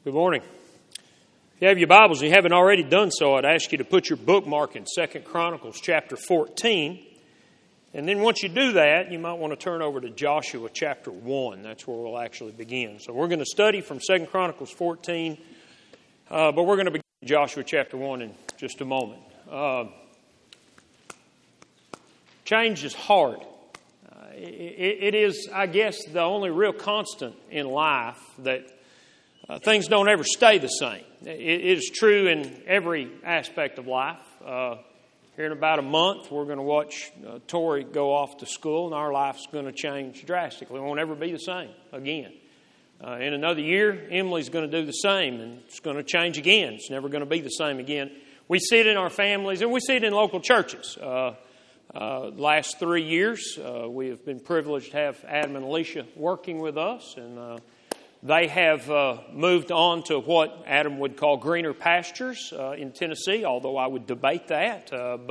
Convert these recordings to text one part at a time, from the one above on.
Good morning. If you have your Bibles and you haven't already done so, I'd ask you to put your bookmark in 2 Chronicles chapter 14. And then once you do that, you might want to turn over to Joshua chapter 1. That's where we'll actually begin. So we're going to study from 2 Chronicles 14, but we're going to begin Joshua chapter 1 in just a moment. Change is hard. It is, I guess, the only real constant in life that things don't ever stay the same. It is true in every aspect of life. Here in about a month, we're going to watch Tori go off to school, and our life's going to change drastically. It won't ever be the same again. In another year, Emily's going to do the same, and it's going to change again. It's never going to be the same again. We see it in our families, and we see it in local churches. Last 3 years, we have been privileged to have Adam and Alicia working with us, and they have moved on to what Adam would call greener pastures in Tennessee, although I would debate that.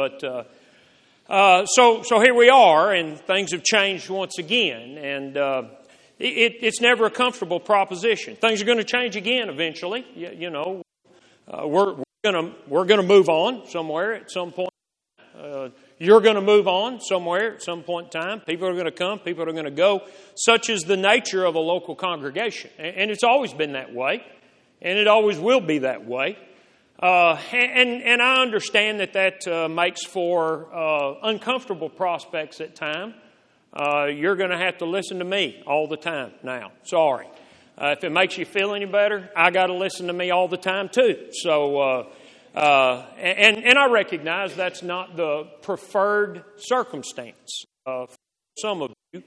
So here we are, and things have changed once again, and it's never a comfortable proposition. Things are going to change again eventually. We're going to move on somewhere at some point. You're going to move on somewhere at some point in time. People are going to come. People are going to go. Such is the nature of a local congregation. And it's always been that way. And it always will be that way. And I understand that makes for uncomfortable prospects at times. You're going to have to listen to me all the time now. Sorry. If it makes you feel any better, I got to listen to me all the time too. So... And I recognize that's not the preferred circumstance for some of you.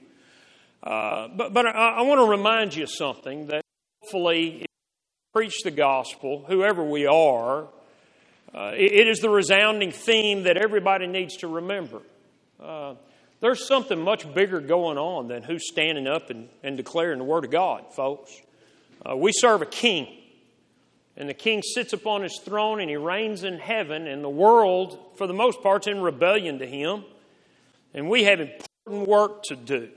But I want to remind you of something that hopefully, if you preach the gospel, whoever we are, it is the resounding theme that everybody needs to remember. There's something much bigger going on than who's standing up and declaring the Word of God, folks. We serve a king. And the king sits upon his throne and he reigns in heaven, and the world, for the most part, is in rebellion to him. And we have important work to do.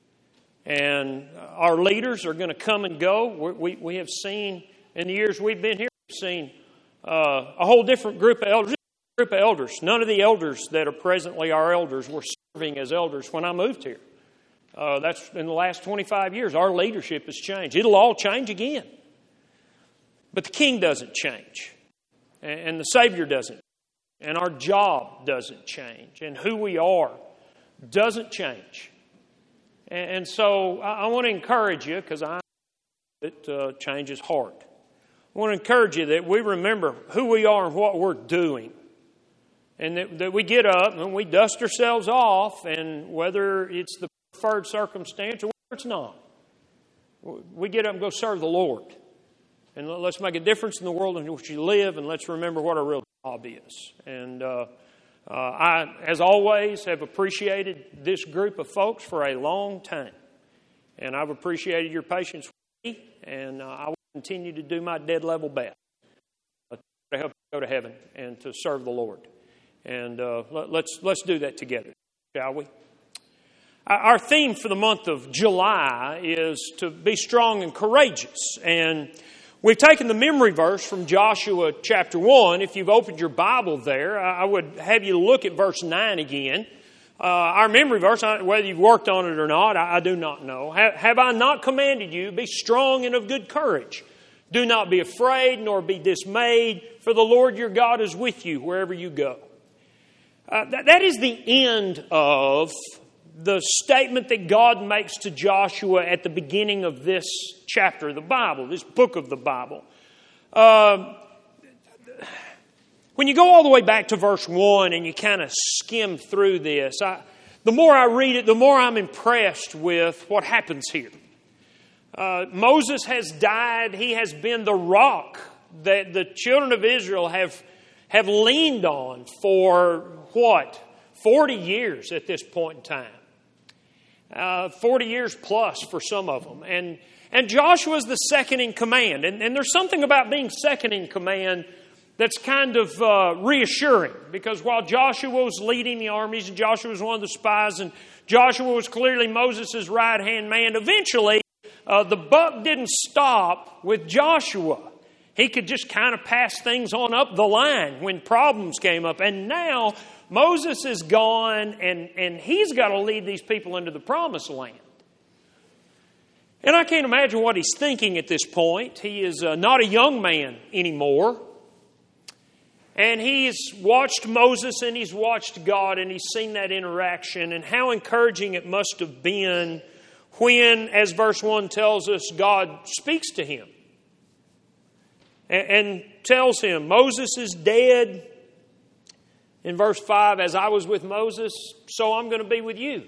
And our leaders are going to come and go. We have seen, in the years we've been here, we've seen a whole different group of elders. None of the elders that are presently our elders were serving as elders when I moved here. That's in the last 25 years. Our leadership has changed. It'll all change again. But the king doesn't change, and the Savior doesn't, and our job doesn't change, and who we are doesn't change. And so I want to encourage you, because I know that change is hard. I want to encourage you that we remember who we are and what we're doing, and that we get up and we dust ourselves off, and whether it's the preferred circumstance or whether it's not, we get up and go serve the Lord. And let's make a difference in the world in which you live, and let's remember what our real job is. And I, as always, have appreciated this group of folks for a long time. And I've appreciated your patience with me, and I will continue to do my dead level best to help you go to heaven and to serve the Lord. And let's do that together, shall we? Our theme for the month of July is to be strong and courageous. And we've taken the memory verse from Joshua chapter 1. If you've opened your Bible there, I would have you look at verse 9 again. Our memory verse, whether you've worked on it or not, I do not know. Have I not commanded you, be strong and of good courage? Do not be afraid nor be dismayed, for the Lord your God is with you wherever you go. That is the end of the statement that God makes to Joshua at the beginning of this chapter of the Bible, this book of the Bible. When you go all the way back to verse 1 and you kind of skim through this, the more I read it, the more I'm impressed with what happens here. Moses has died. He has been the rock that the children of Israel have leaned on for, 40 years at this point in time. 40 years plus for some of them. And Joshua's the second in command. And there's something about being second in command that's kind of reassuring. Because while Joshua was leading the armies, and Joshua was one of the spies, and Joshua was clearly Moses' right-hand man, eventually the buck didn't stop with Joshua. He could just kind of pass things on up the line when problems came up. And now Moses is gone, and he's got to lead these people into the promised land. And I can't imagine what he's thinking at this point. He is not a young man anymore. And he's watched Moses and he's watched God and he's seen that interaction and how encouraging it must have been when, as verse 1 tells us, God speaks to him and tells him, Moses is dead. In verse 5, as I was with Moses, so I'm going to be with you.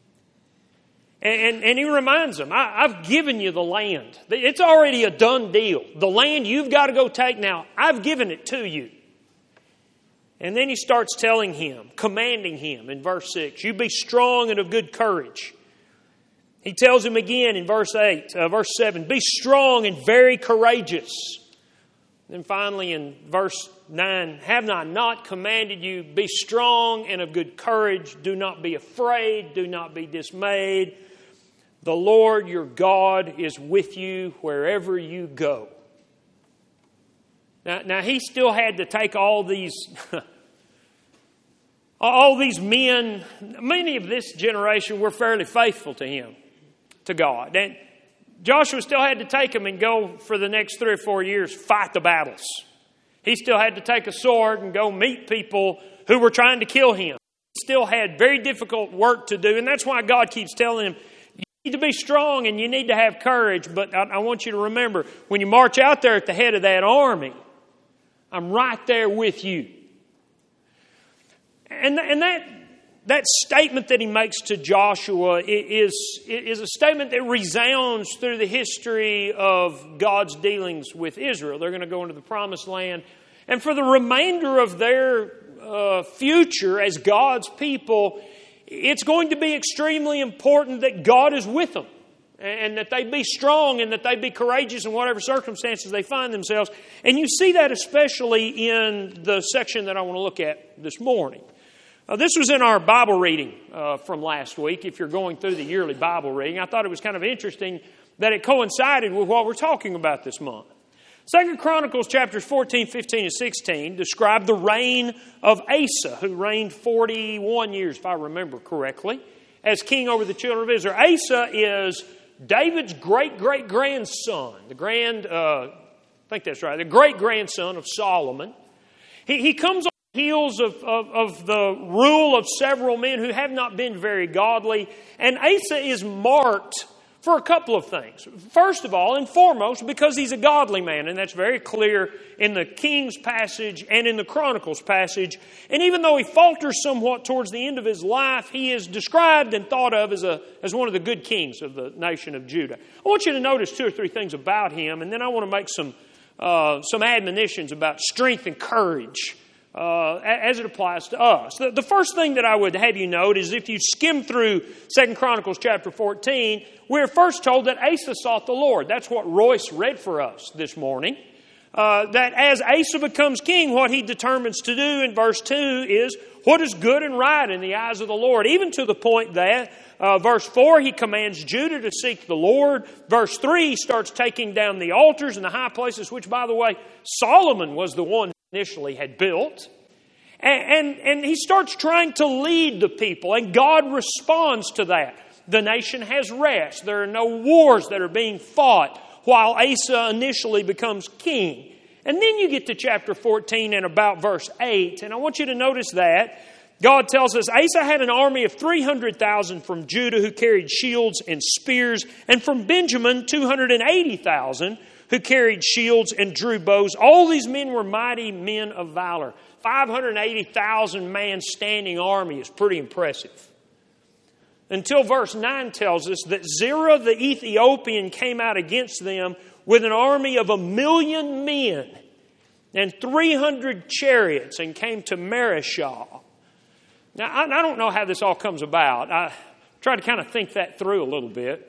And he reminds them, I've given you the land. It's already a done deal. The land you've got to go take now, I've given it to you. And then he starts telling him, commanding him in verse 6, you be strong and of good courage. He tells him again in verse 7, be strong and very courageous. Then finally in verse 9, have I not commanded you, be strong and of good courage. Do not be afraid, do not be dismayed. The Lord your God is with you wherever you go. Now he still had to take all these men. Many of this generation were fairly faithful to him, to God. And Joshua still had to take them and go for the next 3 or 4 years, fight the battles. He still had to take a sword and go meet people who were trying to kill him. He still had very difficult work to do. And that's why God keeps telling him, you need to be strong and you need to have courage. But I want you to remember, when you march out there at the head of that army, I'm right there with you. And that statement that he makes to Joshua is a statement that resounds through the history of God's dealings with Israel. They're going to go into the promised land. And for the remainder of their future as God's people, it's going to be extremely important that God is with them. And that they be strong and that they be courageous in whatever circumstances they find themselves. And you see that especially in the section that I want to look at this morning. This was in our Bible reading from last week, if you're going through the yearly Bible reading. I thought it was kind of interesting that it coincided with what we're talking about this month. 2 Chronicles chapters 14, 15, and 16 describe the reign of Asa, who reigned 41 years, if I remember correctly, as king over the children of Israel. Asa is David's great-great-grandson, the great-grandson of Solomon. He comes on the heels of the rule of several men who have not been very godly. And Asa is marked for a couple of things. First of all and foremost, because he's a godly man. And that's very clear in the Kings passage and in the Chronicles passage. And even though he falters somewhat towards the end of his life, he is described and thought of as one of the good kings of the nation of Judah. I want you to notice 2 or 3 things about him. And then I want to make some admonitions about strength and courage as it applies to us. The first thing that I would have you note is if you skim through 2 Chronicles chapter 14, we're first told that Asa sought the Lord. That's what Royce read for us this morning. That as Asa becomes king, what he determines to do in verse 2 is what is good and right in the eyes of the Lord. Even to the point that verse 4, he commands Judah to seek the Lord. Verse 3, he starts taking down the altars and the high places, which, by the way, Solomon was the one initially had built. And he starts trying to lead the people, and God responds to that. The nation has rest. There are no wars that are being fought while Asa initially becomes king. And then you get to chapter 14 and about verse 8, and I want you to notice that God tells us Asa had an army of 300,000 from Judah who carried shields and spears, and from Benjamin 280,000 who carried shields and drew bows. All these men were mighty men of valor. 580,000 man standing army is pretty impressive. Until verse 9 tells us that Zerah the Ethiopian came out against them with an army of 1,000,000 men and 300 chariots and came to Mareshah. Now, I don't know how this all comes about. I tried to kind of think that through a little bit.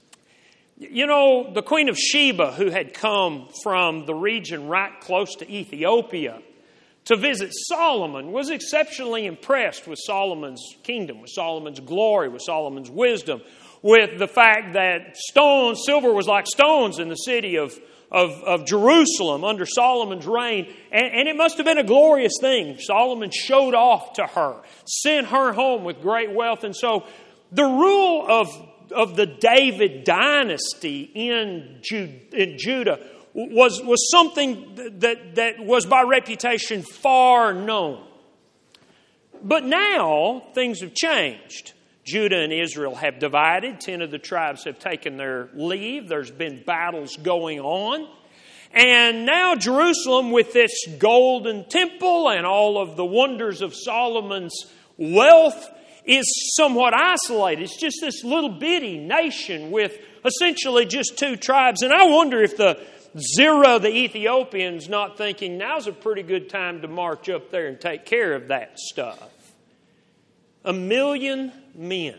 You know, the Queen of Sheba, who had come from the region right close to Ethiopia to visit Solomon, was exceptionally impressed with Solomon's kingdom, with Solomon's glory, with Solomon's wisdom, with the fact that silver was like stones in the city of of Jerusalem under Solomon's reign. And it must have been a glorious thing. Solomon showed off to her, sent her home with great wealth. And so the rule of the David dynasty in Judah was something that was by reputation far known. But now things have changed. Judah and Israel have divided. 10 of the tribes have taken their leave. There's been battles going on. And now Jerusalem, with its golden temple and all of the wonders of Solomon's wealth, is somewhat isolated. It's just this little bitty nation with essentially just 2 tribes. And I wonder if the Ethiopian's not thinking, now's a pretty good time to march up there and take care of that stuff. 1 million men.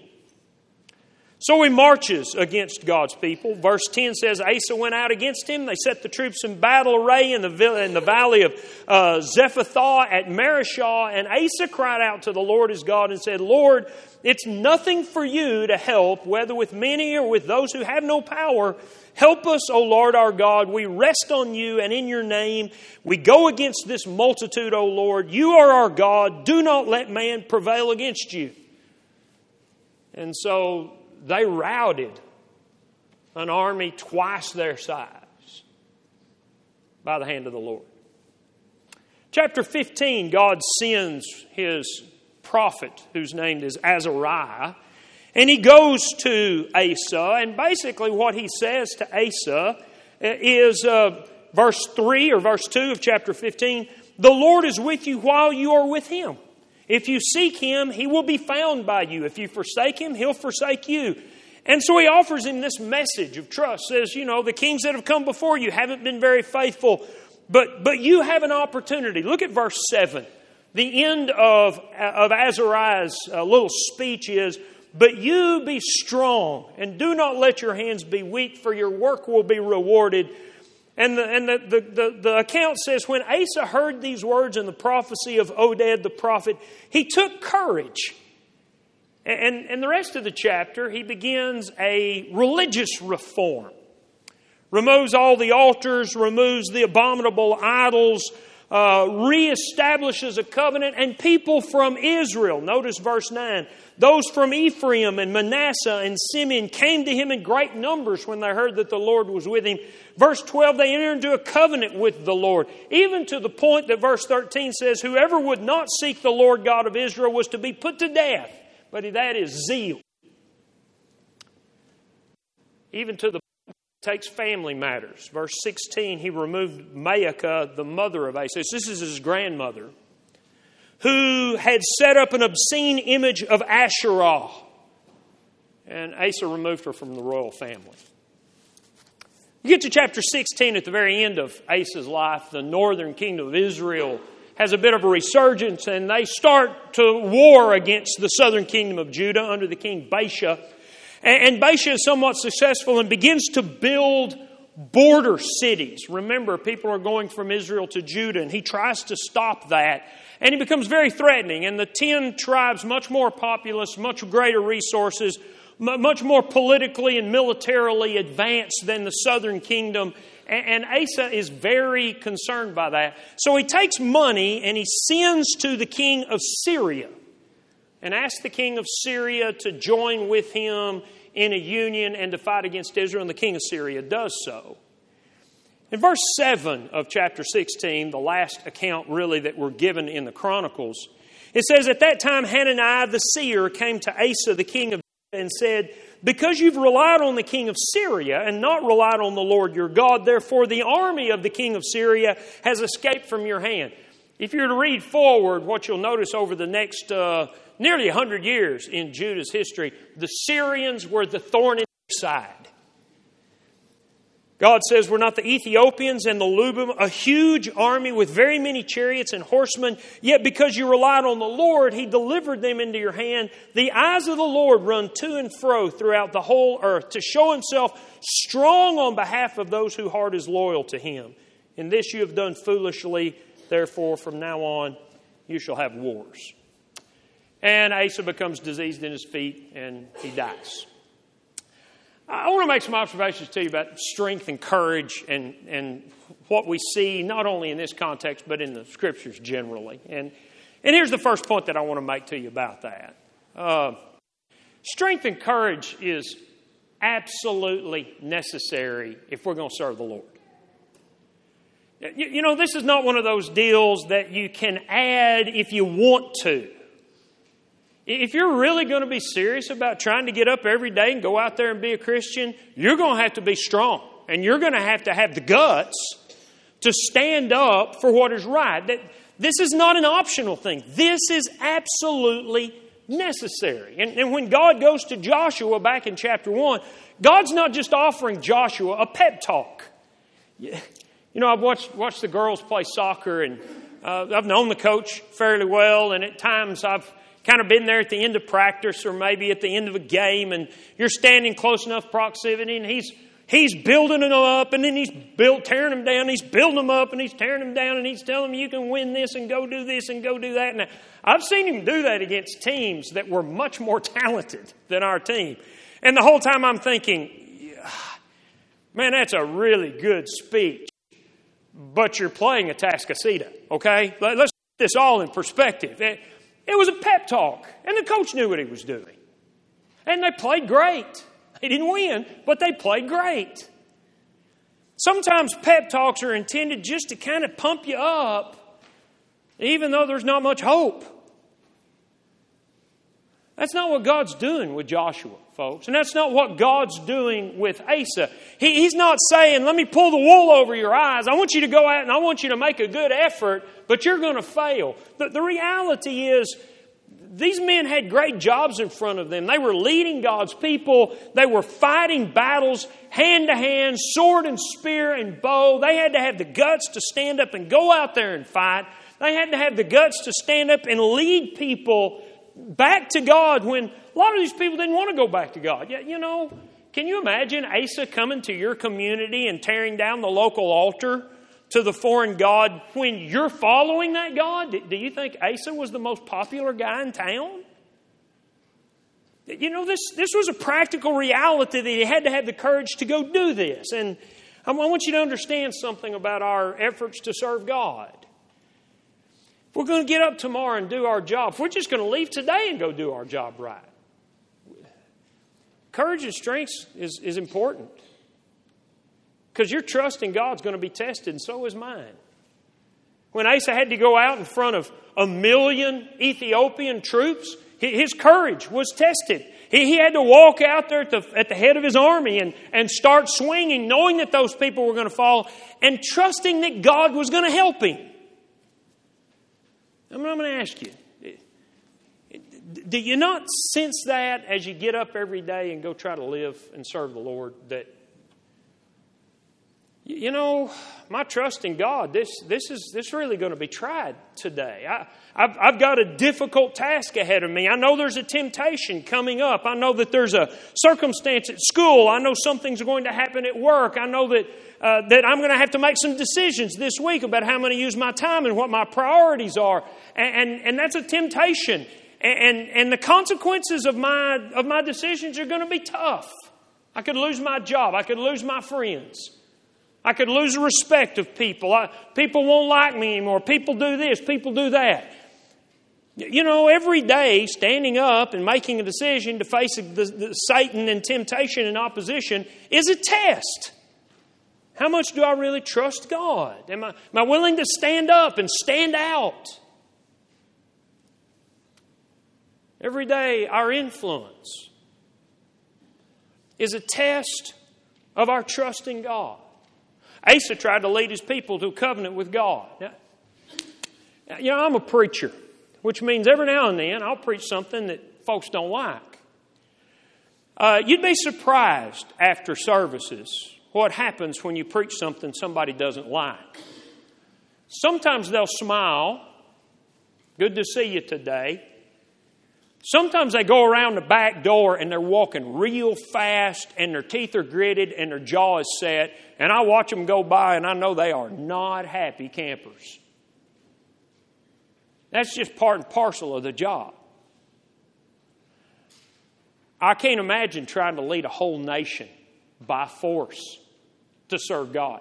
So he marches against God's people. Verse 10 says, Asa went out against him. They set the troops in battle array in the valley of Zephathah at Marishah. And Asa cried out to the Lord his God and said, Lord, it's nothing for you to help, whether with many or with those who have no power. Help us, O Lord our God. We rest on you and in your name. We go against this multitude, O Lord. You are our God. Do not let man prevail against you. And so they routed an army twice their size by the hand of the Lord. Chapter 15, God sends His prophet, whose name is Azariah, and he goes to Asa, and basically what he says to Asa is verse 3 or verse 2 of chapter 15, the Lord is with you while you are with Him. If you seek Him, He will be found by you. If you forsake Him, He'll forsake you. And so he offers him this message of trust. Says, the kings that have come before you haven't been very faithful, but you have an opportunity. Look at verse 7. The end of Azariah's little speech is, but you be strong and do not let your hands be weak, for your work will be rewarded. And the account says, when Asa heard these words in the prophecy of Oded the prophet, he took courage. And the rest of the chapter, he begins a religious reform. Removes all the altars, removes the abominable idols, reestablishes a covenant, and people from Israel. Notice verse 9. Those from Ephraim and Manasseh and Simeon came to him in great numbers when they heard that the Lord was with him. Verse 12, they entered into a covenant with the Lord, even to the point that verse 13 says, whoever would not seek the Lord God of Israel was to be put to death. But that is zeal. Even to the takes family matters. Verse 16, he removed Maacah, the mother of Asa. This is his grandmother, who had set up an obscene image of Asherah. And Asa removed her from the royal family. You get to chapter 16 at the very end of Asa's life. The northern kingdom of Israel has a bit of a resurgence, and they start to war against the southern kingdom of Judah under the king Baasha. And Baasha is somewhat successful and begins to build border cities. Remember, people are going from Israel to Judah, and he tries to stop that. And he becomes very threatening. And the 10 tribes, much more populous, much greater resources, much more politically and militarily advanced than the southern kingdom. And Asa is very concerned by that. So he takes money and he sends to the king of Syria and asks the king of Syria to join with him in a union and to fight against Israel. And the king of Syria does so. In verse 7 of chapter 16, the last account really that we're given in the Chronicles, it says, at that time Hananiah the seer came to Asa the king of Judah and said, because you've relied on the king of Syria and not relied on the Lord your God, therefore the army of the king of Syria has escaped from your hand. If you're to read forward, what you'll notice over the next nearly 100 years in Judah's history, the Syrians were the thorn in their side. God says, we're not the Ethiopians and the Lubim, a huge army with very many chariots and horsemen, yet because you relied on the Lord, He delivered them into your hand. The eyes of the Lord run to and fro throughout the whole earth to show Himself strong on behalf of those whose heart is loyal to Him. In this you have done foolishly, therefore from now on you shall have wars. And Asa becomes diseased in his feet and he dies. I want to make some observations to you about strength and courage and what we see not only in this context but in the Scriptures generally. And here's the first point that I want to make to you about that. Strength and courage is absolutely necessary if we're going to serve the Lord. You know, this is not one of those deals that you can add if you want to. If you're really going to be serious about trying to get up every day and go out there and be a Christian, you're going to have to be strong. And you're going to have the guts to stand up for what is right. This is not an optional thing. This is absolutely necessary. And when God goes to Joshua back in chapter 1, God's not just offering Joshua a pep talk. You know, I've watched the girls play soccer, and I've known the coach fairly well, and at times I've kind of been there at the end of practice or maybe at the end of a game, and you're standing close enough proximity, and he's building them up, and then he's tearing them down. He's building them up, and he's tearing them down, and he's telling them you can win this and go do this and go do that. And I've seen him do that against teams that were much more talented than our team. And the whole time I'm thinking, man, that's a really good speech, but you're playing Atascocita, okay? Let's put this all in perspective. It was a pep talk, and the coach knew what he was doing. And they played great. They didn't win, but they played great. Sometimes pep talks are intended just to kind of pump you up, even though there's not much hope. That's not what God's doing with Joshua, folks. And that's not what God's doing with Asa. He's not saying, let me pull the wool over your eyes. I want you to go out and I want you to make a good effort, but you're going to fail. The reality is, these men had great jobs in front of them. They were leading God's people. They were fighting battles hand to hand, sword and spear and bow. They had to have the guts to stand up and go out there and fight. They had to have the guts to stand up and lead people back to God when a lot of these people didn't want to go back to God. You know, can you imagine Asa coming to your community and tearing down the local altar to the foreign god when you're following that God? Do you think Asa was the most popular guy in town? You know, this was a practical reality that he had to have the courage to go do this. And I want you to understand something about our efforts to serve God. If we're going to get up tomorrow and do our job, if we're just going to leave today and go do our job right, courage and strength is important. Because your trust in God's going to be tested, and so is mine. When Asa had to go out in front of 1 million Ethiopian troops, his courage was tested. He had to walk out there at the head of his army and start swinging, knowing that those people were going to fall, and trusting that God was going to help him. I'm going to ask you, do you not sense that as you get up every day and go try to live and serve the Lord, that, you know, my trust in God, this is really going to be tried today. I've got a difficult task ahead of me. I know there's a temptation coming up. I know that there's a circumstance at school. I know something's going to happen at work. I know that I'm going to have to make some decisions this week about how I'm going to use my time and what my priorities are. And that's a temptation. And the consequences of my decisions are going to be tough. I could lose my job. I could lose my friends. I could lose the respect of people. People won't like me anymore. People do this. People do that. You know, every day standing up and making a decision to face the Satan and temptation and opposition is a test. How much do I really trust God? Am I willing to stand up and stand out? Every day, our influence is a test of our trust in God. Asa tried to lead his people to a covenant with God. Now, you know, I'm a preacher, which means every now and then I'll preach something that folks don't like. You'd be surprised after services what happens when you preach something somebody doesn't like. Sometimes they'll smile. Good to see you today. Sometimes they go around the back door and they're walking real fast and their teeth are gritted and their jaw is set. And I watch them go by and I know they are not happy campers. That's just part and parcel of the job. I can't imagine trying to lead a whole nation by force to serve God.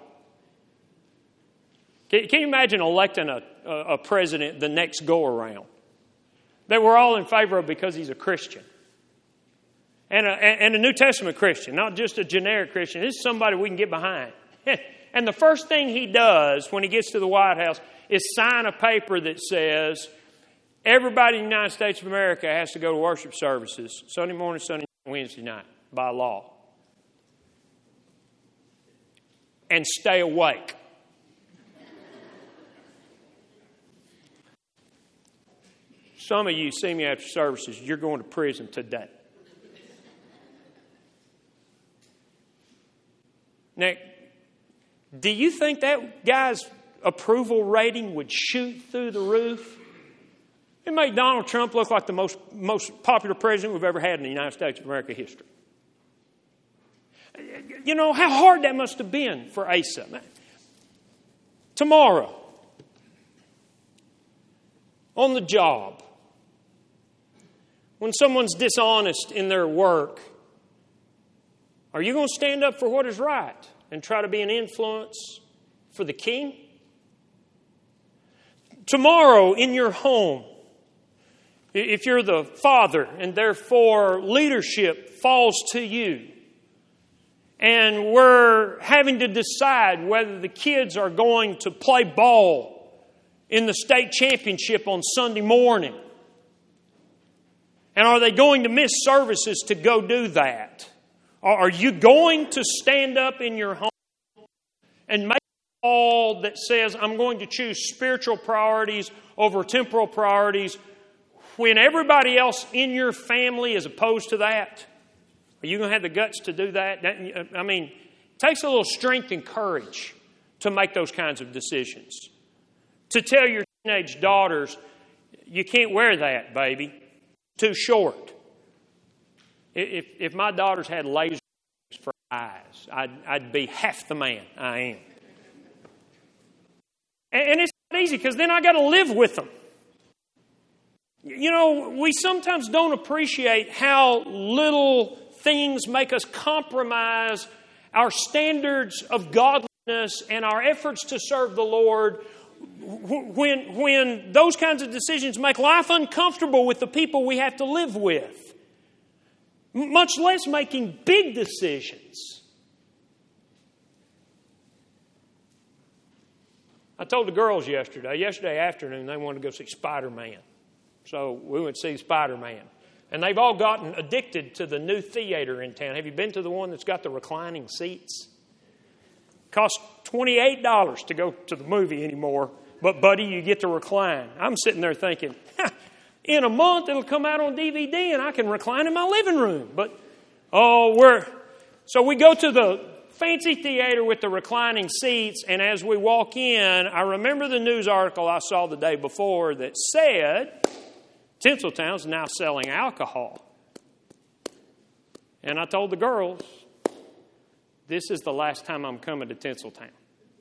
Can you imagine electing a president the next go-around that we're all in favor of because he's a Christian? And a New Testament Christian, not just a generic Christian. This is somebody we can get behind. And the first thing he does when he gets to the White House is sign a paper that says everybody in the United States of America has to go to worship services Sunday morning, Sunday night, Wednesday night by law. And stay awake. Some of you see me after services, you're going to prison today. Now, do you think that guy's approval rating would shoot through the roof? It made Donald Trump look like the most popular president we've ever had in the United States of America history. You know, how hard that must have been for Asa. Tomorrow, on the job, when someone's dishonest in their work, are you going to stand up for what is right and try to be an influence for the king? Tomorrow in your home, if you're the father and therefore leadership falls to you, and we're having to decide whether the kids are going to play ball in the state championship on Sunday morning, and are they going to miss services to go do that? Are you going to stand up in your home and make a call that says, I'm going to choose spiritual priorities over temporal priorities when everybody else in your family is opposed to that? Are you going to have the guts to do that? I mean, it takes a little strength and courage to make those kinds of decisions. To tell your teenage daughters, you can't wear that, baby. Too short. If my daughters had lasers for eyes, I'd be half the man I am. And it's not easy because then I got to live with them. You know, we sometimes don't appreciate how little things make us compromise our standards of godliness and our efforts to serve the Lord when those kinds of decisions make life uncomfortable with the people we have to live with, much less making big decisions. I told the girls yesterday afternoon, they wanted to go see Spider-Man. So we went to see Spider-Man. And they've all gotten addicted to the new theater in town. Have you been to the one that's got the reclining seats? Costs $28 to go to the movie anymore. But, buddy, you get to recline. I'm sitting there thinking, in a month it'll come out on DVD and I can recline in my living room. But, so we go to the fancy theater with the reclining seats, and as we walk in, I remember the news article I saw the day before that said Tinseltown's now selling alcohol. And I told the girls, this is the last time I'm coming to Tinseltown.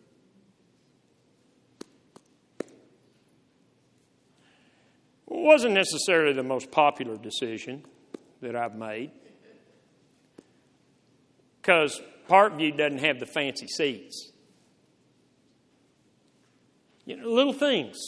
It wasn't necessarily the most popular decision that I've made, because Parkview doesn't have the fancy seats. You know, little things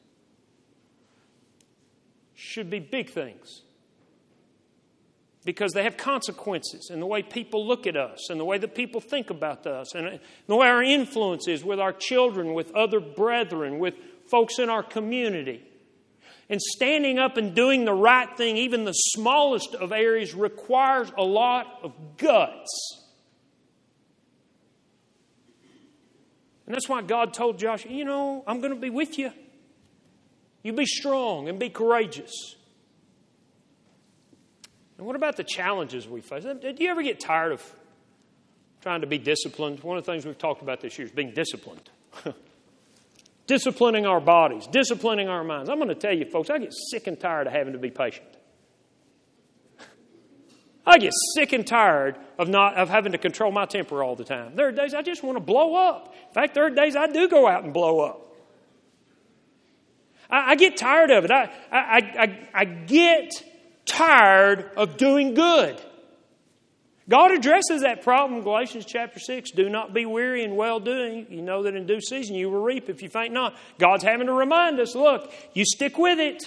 should be big things, because they have consequences in the way people look at us and the way that people think about us and the way our influence is with our children, with other brethren, with folks in our community. And standing up and doing the right thing, even the smallest of areas, requires a lot of guts. And that's why God told Joshua, I'm going to be with you. You be strong and be courageous. And what about the challenges we face? Did you ever get tired of trying to be disciplined? One of the things we've talked about this year is being disciplined. Disciplining our bodies, disciplining our minds. I'm going to tell you, folks, I get sick and tired of having to be patient. I get sick and tired of having to control my temper all the time. There are days I just want to blow up. In fact, there are days I do go out and blow up. I get tired of it. I get tired of doing good. God addresses that problem in Galatians chapter 6. Do not be weary in well-doing. You know that in due season you will reap if you faint not. God's having to remind us, look, you stick with it.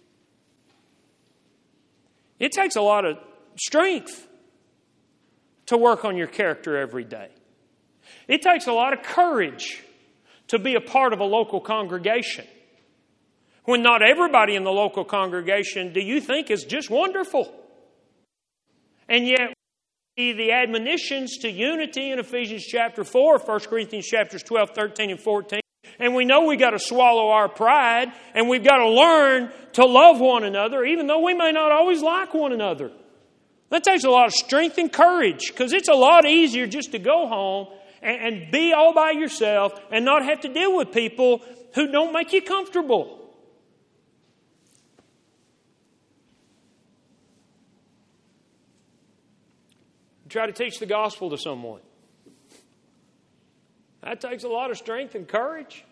It takes a lot of strength to work on your character every day. It takes a lot of courage to be a part of a local congregation. When not everybody in the local congregation, do you think, is just wonderful? And yet, we see the admonitions to unity in Ephesians chapter 4, 1 Corinthians chapters 12, 13, and 14. And we know we've got to swallow our pride, and we've got to learn to love one another, even though we may not always like one another. That takes a lot of strength and courage, because it's a lot easier just to go home and be all by yourself and not have to deal with people who don't make you comfortable. Try to teach the gospel to someone. That takes a lot of strength and courage.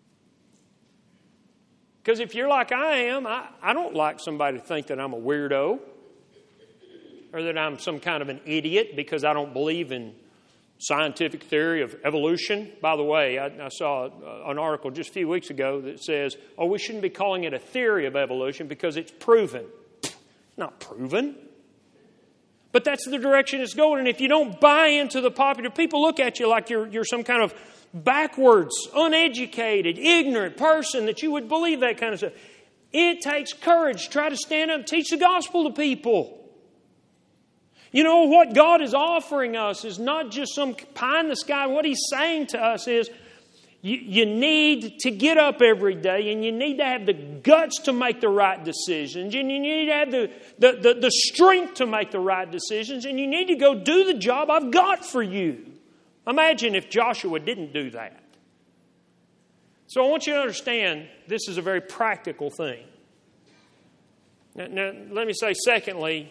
Because if you're like I am, I don't like somebody to think that I'm a weirdo or that I'm some kind of an idiot because I don't believe in scientific theory of evolution. By the way, I saw an article just a few weeks ago that says, we shouldn't be calling it a theory of evolution because it's proven. It's not proven. But that's the direction it's going. And if you don't buy into the popular, people look at you like you're some kind of backwards, uneducated, ignorant person that you would believe that kind of stuff. It takes courage to try to stand up and teach the gospel to people. You know, what God is offering us is not just some pie in the sky. What He's saying to us is, you need to get up every day, and you need to have the guts to make the right decisions, and you need to have the strength to make the right decisions, and you need to go do the job I've got for you. Imagine if Joshua didn't do that. So I want you to understand this is a very practical thing. Now let me say, secondly,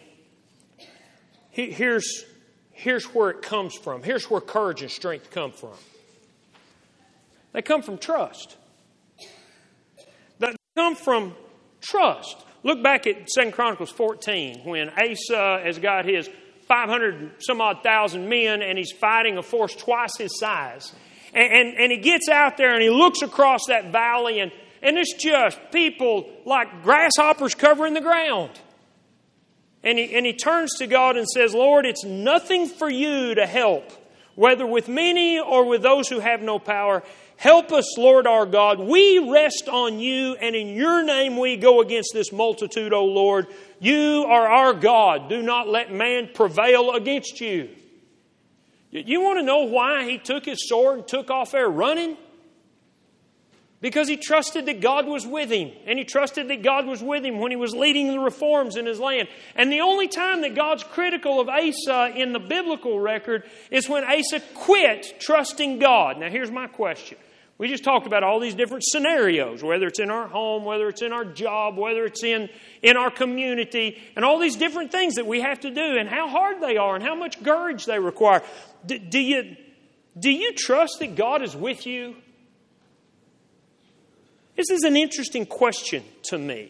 here's where it comes from. Here's where courage and strength come from. They come from trust. They come from trust. Look back at 2 Chronicles 14 when Asa has got his 500-some-odd-thousand men and he's fighting a force twice his size. And he gets out there and he looks across that valley and it's just people like grasshoppers covering the ground. And he turns to God and says, Lord, it's nothing for you to help, whether with many or with those who have no power. Help us, Lord our God. We rest on you, and in your name we go against this multitude, O Lord. You are our God. Do not let man prevail against you. You want to know why he took his sword and took off there running? Because he trusted that God was with him. And he trusted that God was with him when he was leading the reforms in his land. And the only time that God's critical of Asa in the biblical record is when Asa quit trusting God. Now here's my question. We just talked about all these different scenarios, whether it's in our home, whether it's in our job, whether it's in our community, and all these different things that we have to do, and how hard they are, and how much courage they require. Do you trust that God is with you? This is an interesting question to me.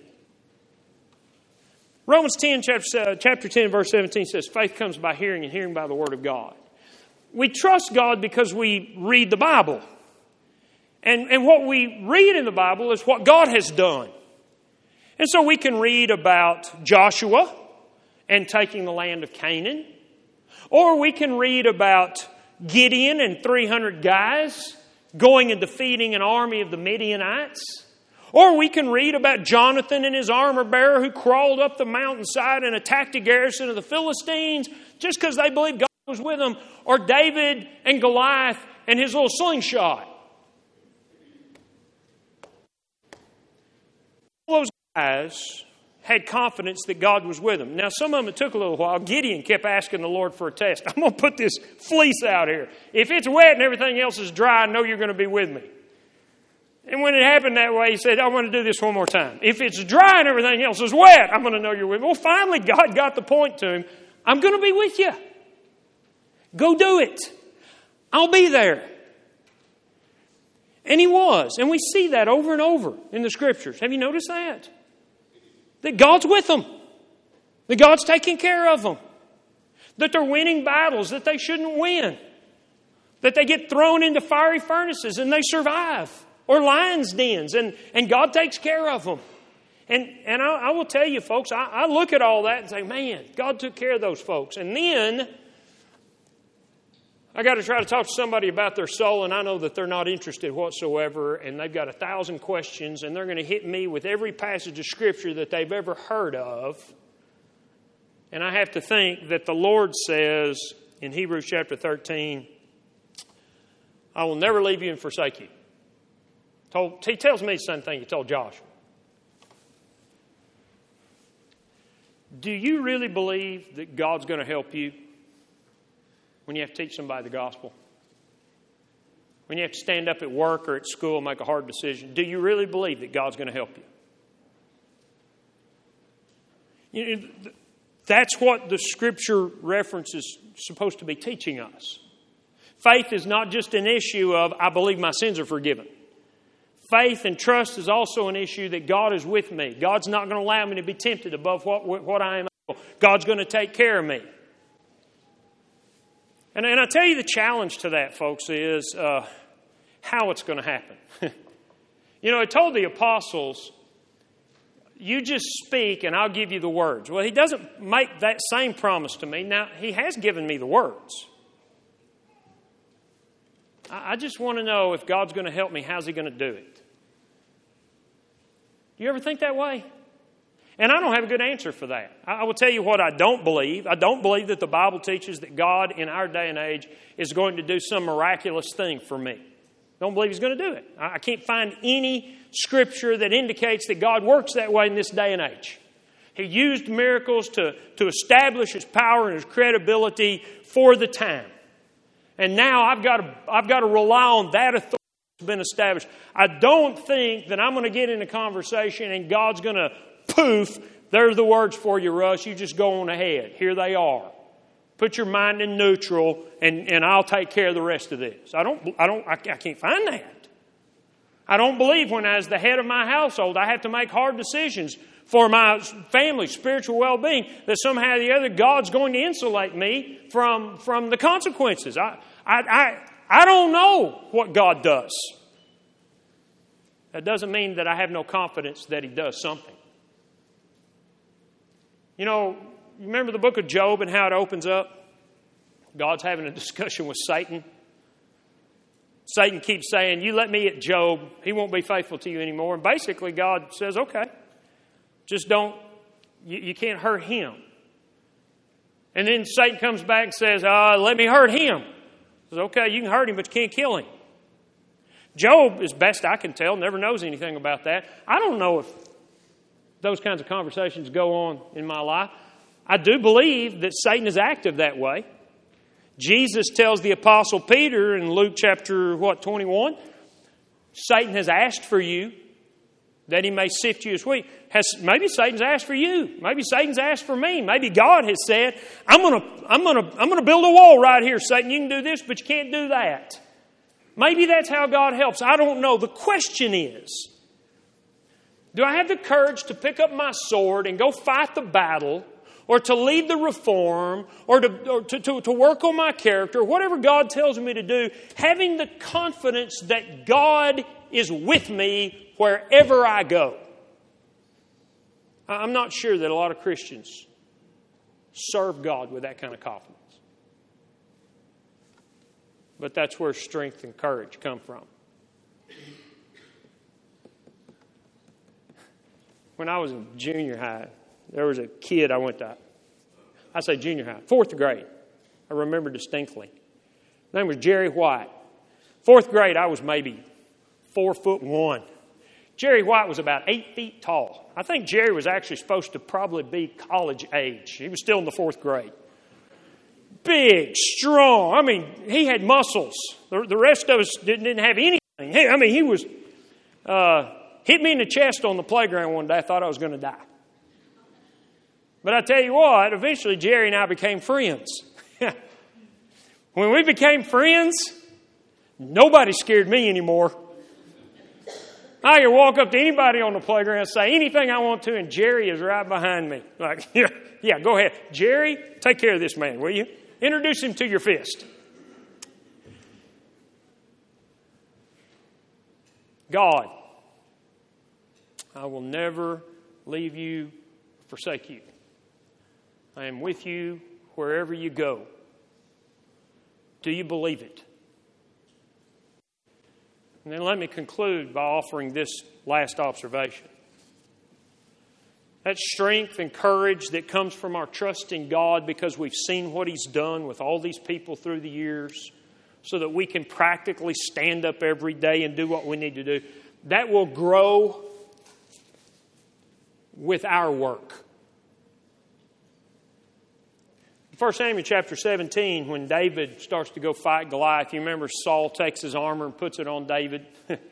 Romans 10, chapter 10, verse 17 says, faith comes by hearing, and hearing by the Word of God. We trust God because we read the Bible. And what we read in the Bible is what God has done. And so we can read about Joshua and taking the land of Canaan. Or we can read about Gideon and 300 guys going and defeating an army of the Midianites. Or we can read about Jonathan and his armor bearer who crawled up the mountainside and attacked a garrison of the Philistines just because they believed God was with them. Or David and Goliath and his little slingshot. All those guys had confidence that God was with them. Now, some of them, it took a little while. Gideon kept asking the Lord for a test. I'm going to put this fleece out here. If it's wet and everything else is dry, I know you're going to be with me. And when it happened that way, he said, I want to do this one more time. If it's dry and everything else is wet, I'm going to know you're with me. Well, finally, God got the point to him. I'm going to be with you. Go do it. I'll be there. And he was. And we see that over and over in the Scriptures. Have you noticed that? That God's with them. That God's taking care of them. that they're winning battles that they shouldn't win, that they get thrown into fiery furnaces and they survive, or lions' dens, and God takes care of them. And I will tell you, folks, I look at all that and say, man, God took care of those folks. And then I got to try to talk to somebody about their soul, and I know that they're not interested whatsoever, and they've got 1,000 questions, and they're going to hit me with every passage of Scripture that they've ever heard of. And I have to think that the Lord says in Hebrews chapter 13, I will never leave you and forsake you. He tells me the same thing he told Joshua. Do you really believe that God's going to help you when you have to teach somebody the gospel? When you have to stand up at work or at school and make a hard decision? Do you really believe that God's going to help you? You know, that's what the Scripture reference is supposed to be teaching us. Faith is not just an issue of, I believe my sins are forgiven. Faith and trust is also an issue that God is with me. God's not going to allow me to be tempted above what I am able. God's going to take care of me. And I tell you the challenge to that, folks, is how it's going to happen. You know, I told the apostles, you just speak and I'll give you the words. Well, he doesn't make that same promise to me. Now, he has given me the words. I just want to know if God's going to help me, how's he going to do it? Do you ever think that way? And I don't have a good answer for that. I will tell you what I don't believe. I don't believe that the Bible teaches that God in our day and age is going to do some miraculous thing for me. I don't believe he's going to do it. I can't find any Scripture that indicates that God works that way in this day and age. He used miracles to establish his power and his credibility for the time. And now I've got to rely on that authority that's been established. I don't think that I'm going to get in a conversation and God's going to poof, there's the words for you, Russ. You just go on ahead. Here they are. Put your mind in neutral and I'll take care of the rest of this. I can't find that. I don't believe when as the head of my household I have to make hard decisions for my family's spiritual well-being, that somehow or the other God's going to insulate me from the consequences. I don't know what God does. That doesn't mean that I have no confidence that he does something. You know, you remember the book of Job and how it opens up? God's having a discussion with Satan. Satan keeps saying, you let me at Job, he won't be faithful to you anymore. And basically God says, okay, just don't, you can't hurt him. And then Satan comes back and says, let me hurt him. He says, okay, you can hurt him, but you can't kill him. Job, as best I can tell, never knows anything about that. I don't know if those kinds of conversations go on in my life. I do believe that Satan is active that way. Jesus tells the Apostle Peter in Luke chapter, 21, Satan has asked for you that he may sift you as wheat. Maybe Satan's asked for you. Maybe Satan's asked for me. Maybe God has said, I'm gonna build a wall right here, Satan. You can do this, but you can't do that. Maybe that's how God helps. I don't know. The question is, do I have the courage to pick up my sword and go fight the battle, or to lead the reform, or to work on my character, whatever God tells me to do, having the confidence that God is with me wherever I go? I'm not sure that a lot of Christians serve God with that kind of confidence. But that's where strength and courage come from. When I was in junior high, there was a kid I say junior high, 4th grade. I remember distinctly. His name was Jerry White. 4th grade, I was maybe 4'1". Jerry White was about 8 feet tall. I think Jerry was actually supposed to probably be college age. He was still in the 4th grade. Big, strong. I mean, he had muscles. The rest of us didn't have anything. He was... hit me in the chest on the playground one day. I thought I was going to die. But I tell you what, eventually Jerry and I became friends. When we became friends, nobody scared me anymore. I can walk up to anybody on the playground and say anything I want to, and Jerry is right behind me. Like, yeah, go ahead. Jerry, take care of this man, will you? Introduce him to your fist. God, I will never leave you, forsake you. I am with you wherever you go. Do you believe it? And then let me conclude by offering this last observation. That strength and courage that comes from our trust in God because we've seen what He's done with all these people through the years, so that we can practically stand up every day and do what we need to do, that will grow with our work. 1 Samuel chapter 17, when David starts to go fight Goliath, you remember Saul takes his armor and puts it on David.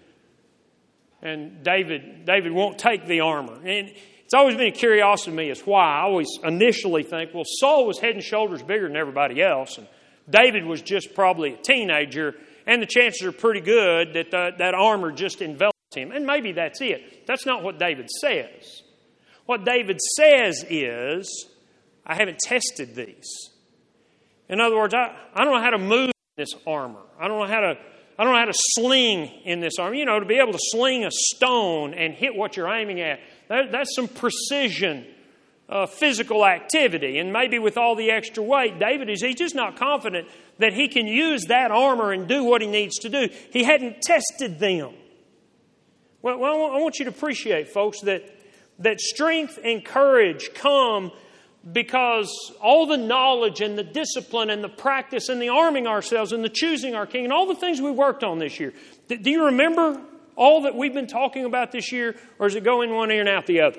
And David won't take the armor. And it's always been a curiosity to me as why. I always initially think, well, Saul was head and shoulders bigger than everybody else. And David was just probably a teenager. And the chances are pretty good that that armor just enveloped him. And maybe that's it. That's not what David says. What David says is, I haven't tested these. In other words, I don't know how to move this armor. I don't know how to sling in this armor. You know, to be able to sling a stone and hit what you're aiming at. That's some precision, physical activity. And maybe with all the extra weight, he's just not confident that he can use that armor and do what he needs to do. He hadn't tested them. Well, I want you to appreciate, folks, that strength and courage come because all the knowledge and the discipline and the practice and the arming ourselves and the choosing our king and all the things we worked on this year. Do you remember all that we've been talking about this year, or does it go in one ear and out the other?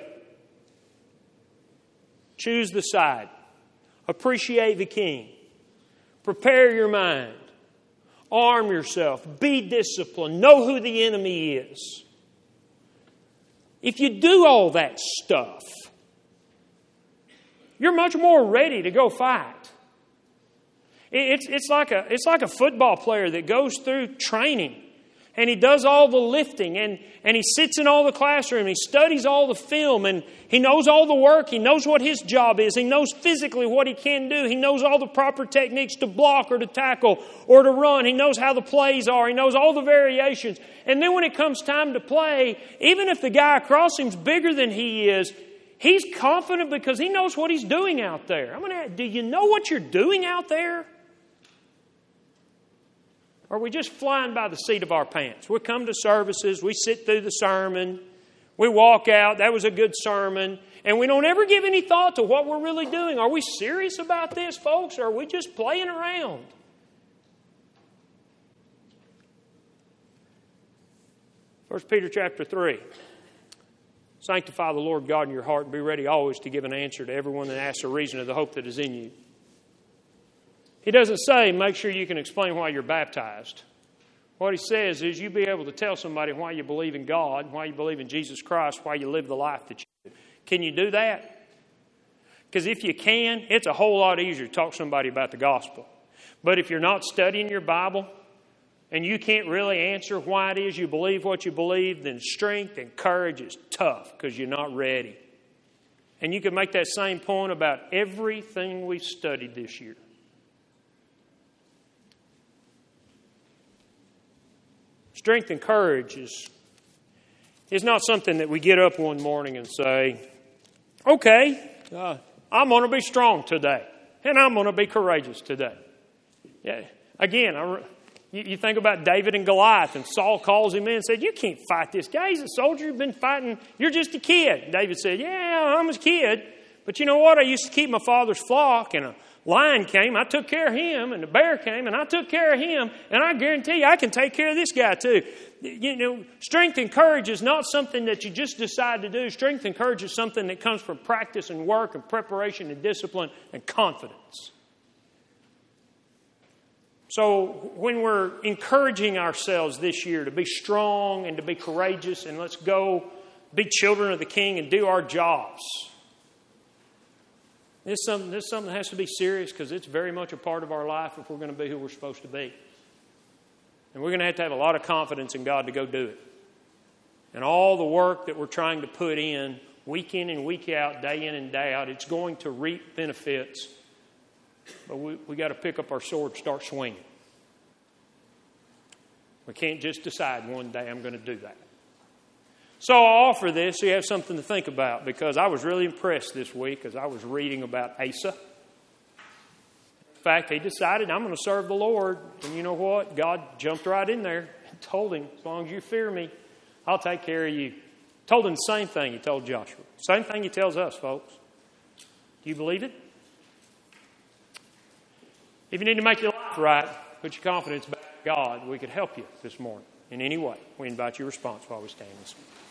Choose the side. Appreciate the king. Prepare your mind. Arm yourself. Be disciplined. Know who the enemy is. If you do all that stuff, you're much more ready to go fight. It's like a football player that goes through training and he does all the lifting and he sits in all the classroom, he studies all the film, and he knows all the work, he knows what his job is, he knows physically what he can do, he knows all the proper techniques to block or to tackle or to run, he knows how the plays are, he knows all the variations. And then when it comes time to play, even if the guy across him's bigger than he is, he's confident because he knows what he's doing out there. I'm going to ask, do you know what you're doing out there? Or are we just flying by the seat of our pants? We come to services, we sit through the sermon, we walk out, that was a good sermon, and we don't ever give any thought to what we're really doing. Are we serious about this, folks, or are we just playing around? 1 Peter chapter 3. Sanctify the Lord God in your heart and be ready always to give an answer to everyone that asks a reason of the hope that is in you. He doesn't say, make sure you can explain why you're baptized. What he says is you be able to tell somebody why you believe in God, why you believe in Jesus Christ, why you live the life that you do. Can you do that? Because if you can, it's a whole lot easier to talk to somebody about the gospel. But if you're not studying your Bible and you can't really answer why it is you believe what you believe, then strength and courage is tough because you're not ready. And you can make that same point about everything we've studied this year. Strength and courage is not something that we get up one morning and say, okay, I'm going to be strong today, and I'm going to be courageous today. Yeah. Again, you think about David and Goliath, and Saul calls him in and said, you can't fight this guy. He's a soldier. You've been fighting. You're just a kid. David said, yeah, I'm a kid. But you know what? I used to keep my father's flock, and a lion came, I took care of him, and the bear came, and I took care of him, and I guarantee you I can take care of this guy too. You know, strength and courage is not something that you just decide to do. Strength and courage is something that comes from practice and work and preparation and discipline and confidence. So when we're encouraging ourselves this year to be strong and to be courageous and let's go be children of the King and do our jobs, this is something that has to be serious because it's very much a part of our life if we're going to be who we're supposed to be. And we're going to have a lot of confidence in God to go do it. and all the work that we're trying to put in, week in and week out, day in and day out, it's going to reap benefits. But we got to pick up our sword and start swinging. We can't just decide one day I'm going to do that. So I offer this so you have something to think about, because I was really impressed this week as I was reading about Asa. In fact, he decided, I'm going to serve the Lord. And you know what? God jumped right in there and told him, as long as you fear me, I'll take care of you. Told him the same thing he told Joshua. Same thing he tells us, folks. Do you believe it? If you need to make your life right, put your confidence back in God. We could help you this morning in any way. We invite your response while we stand this morning.